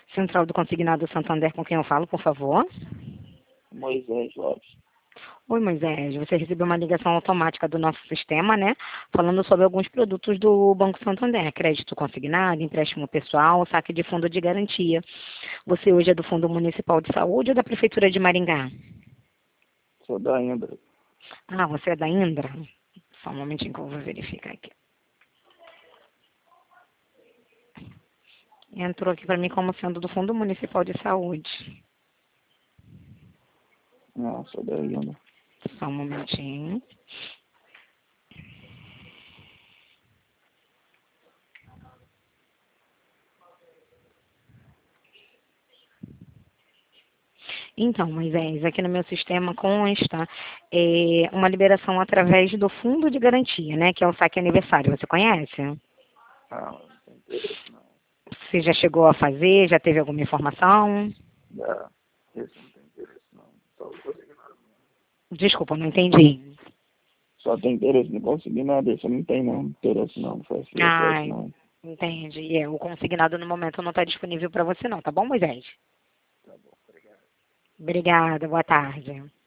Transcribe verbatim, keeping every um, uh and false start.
Central do Consignado Santander, com quem eu falo, por favor? Moisés Lopes. Oi, Moisés. Você recebeu uma ligação automática do nosso sistema, né? Falando sobre alguns produtos do Banco Santander. Crédito consignado, empréstimo pessoal, saque de fundo de garantia. Você hoje é do Fundo Municipal de Saúde ou da Prefeitura de Maringá? Sou da Indra. Ah, você é da Indra? Só um momentinho que eu vou verificar aqui. Entrou aqui para mim como sendo do Fundo Municipal de Saúde. Não, sou da Indra. Só um momentinho. Então, Moisés, aqui no meu sistema consta é, uma liberação através do Fundo de Garantia, né? Que é o saque aniversário. Você conhece? Ah, não tem interesse não. Você já chegou a fazer? Já teve alguma informação? Já. Esse não tem interesse não. Só o consignado. Desculpa, não entendi. Só tem interesse no consignado. Esse não tem não interesse não. Não faz acesso Ai, não. entendi. É, o consignado no momento não está disponível para você não, tá bom, Moisés? Tá bom, obrigado. Obrigada, boa tarde.